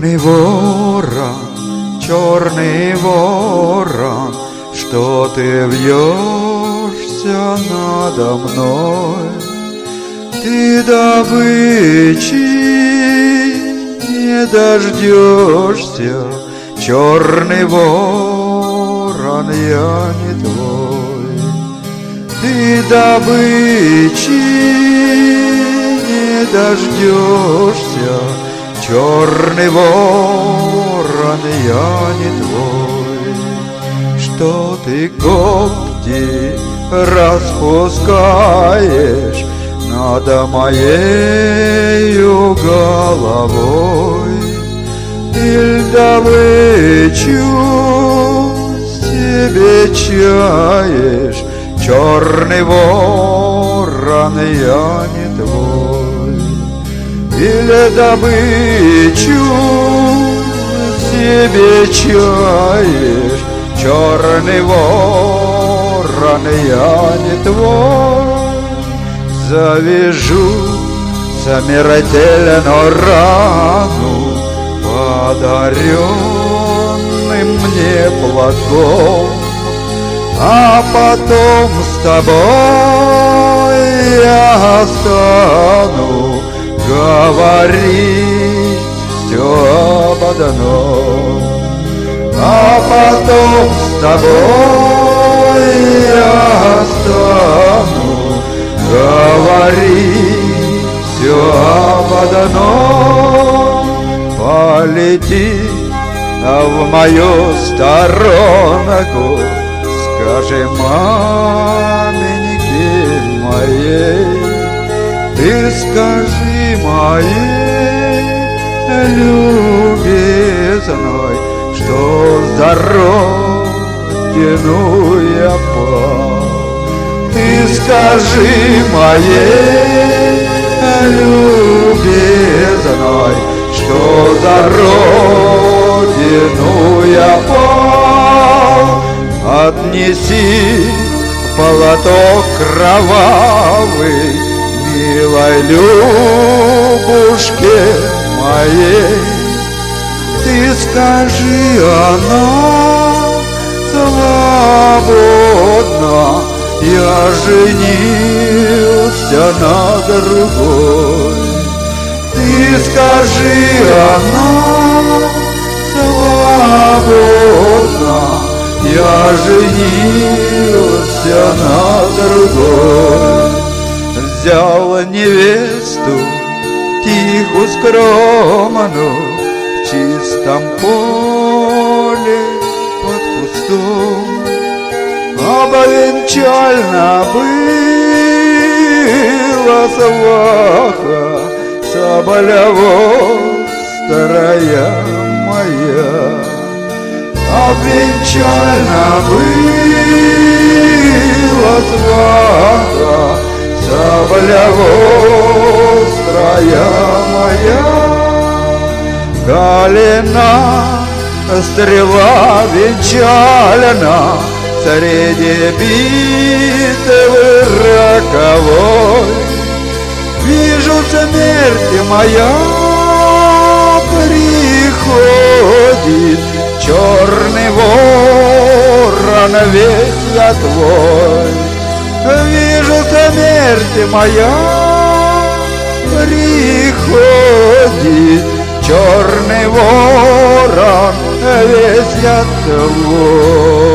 черный ворон, что ты вьешься надо мной. Ты добычи не дождешься, черный ворон, я не твой. Ты добычи не дождешься, черный ворон, я не твой. Что ты когти распускаешь над моею головой? Иль добычу себе чаешь, черный ворон, я не твой. Или добычу себе чаешь, черный ворон, я не твой. Завяжу смертельную рану подаренным мне платком, а потом с тобой я стану говорить все об одном. А потом с тобой я стану говорить все об одном. Полети в мою сторонку, скажи маменьке моей, ты скажи моей любезной, что за родину я пал. Ты скажи моей любезной, что за родину я пал. Отнеси платок кровавый милой Любушке моей. Ты скажи, она свободна, я женился на другой. Ты скажи, она свободна, я женился на другой. Взял невесту тиху, скромную, в чистом поле под кустом. Обвенчально была сваха соболевострая моя. Обвенчально была сваха соболевострая моя. Галина стрела венчальна среди битвы роковой. Вижу, смерть моя приходит, черный ворон, весь я твой. Вижу, смерть моя приходит, черный ворон, весь я твой.